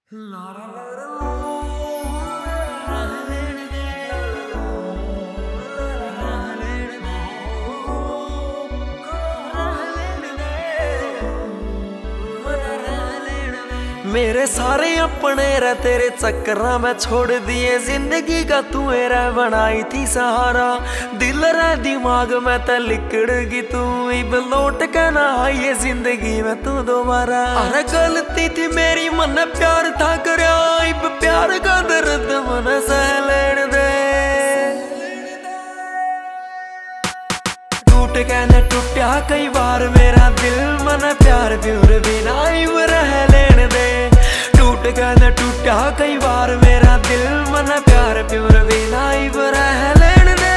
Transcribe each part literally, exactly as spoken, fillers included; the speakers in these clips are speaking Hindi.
मेरे सारे अपने रे तेरे चक्करा में छोड़ दिए, जिंदगी का तू रे बनाई थी सहारा। दिल रे दिमाग में त लिकड़गी तू, इब लौट के ना आई जिंदगी में तू दोबारा। अरे गलती थी मेरी, मन प्यार था करया, इब प्यार का दर्द मन सह लेने दे। टूट के न टूटा कई बार मेरा दिल, मन प्यार प्यूर बिना इब रह लेने दे। टूट के न टूटा कई बार मेरा दिल, मन प्यार प्यूर बिना इब रह लेने दे।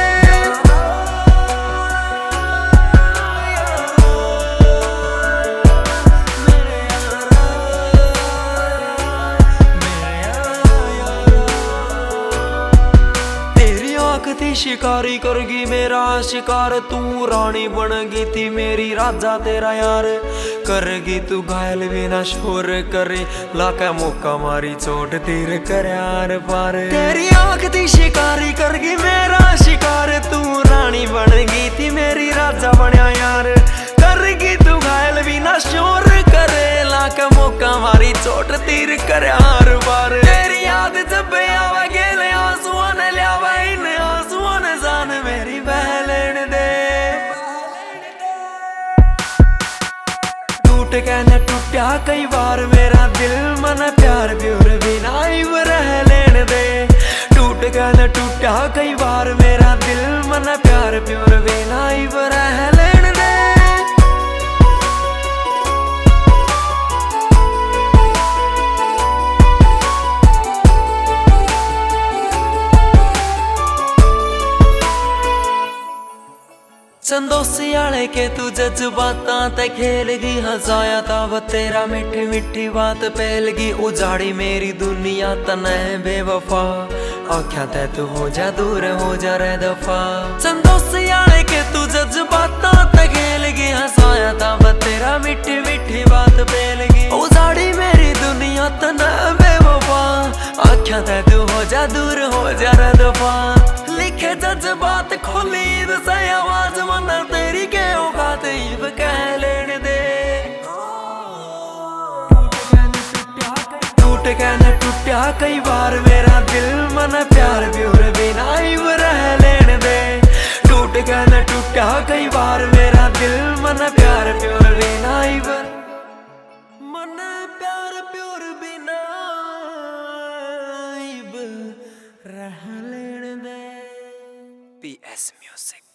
थी शिकारी करगी मेरा शिकार, तू रानी बनगी थी मेरी राजा तेरा यार। करगी तू घायल बिना शोर करे, लाके मौका मारी चोट तीर कर यार पार। तेरी आंख थी शिकारी करगी मेरा शिकार, तू रानी बनगी थी मेरी राजा बनया यार। करगी तू घायल बिना शोर करे, लाके मौका मारी चोट तीर कर यार पार। तेरी याद जब आवा गेले आंसुओं ने ल्यावा, इन आंसुओं ने जान मेरी बह लेने दे। टूट के न टूटा कई बार मेरा दिल, मन प्यार प्यूर बिना इब रह लेने दे। टूट के न टूटा कई बार मेरा दिल, मन प्यार प्यूर बिना इब रह लेने दे। संदोसी आले के तू जज्बाता ते खेलगी, हंसाया था वो तेरा मिठी मिठी बात पहलगी। उजाड़ी मेरी दुनिया तने बेवफा, आख्या ते तू हो जा दूर हो जा रे दफा। संदोसी आले के तू जज्बाता ते खेलगी, हंसाया था वो तेरा मिठी मिठी बात पहलगी। उजाड़ी मेरी दुनिया तने बेवफा, आख्या ते तू हो जा दूर हो जा रे दफा। लिखे जज्बात खोली से आवाज, मन तेरी के औकात इब कह लेने दे। टूट के न टूटा कई बार मेरा दिल, मन प्यार प्यूर बिना इब रह लेने दे। टूट के न टूटा कई बार मेरा दिल, मन प्यार प्यूर बिना इब मन प्यार प्यूर बिना इब रह लेने दे। P S music.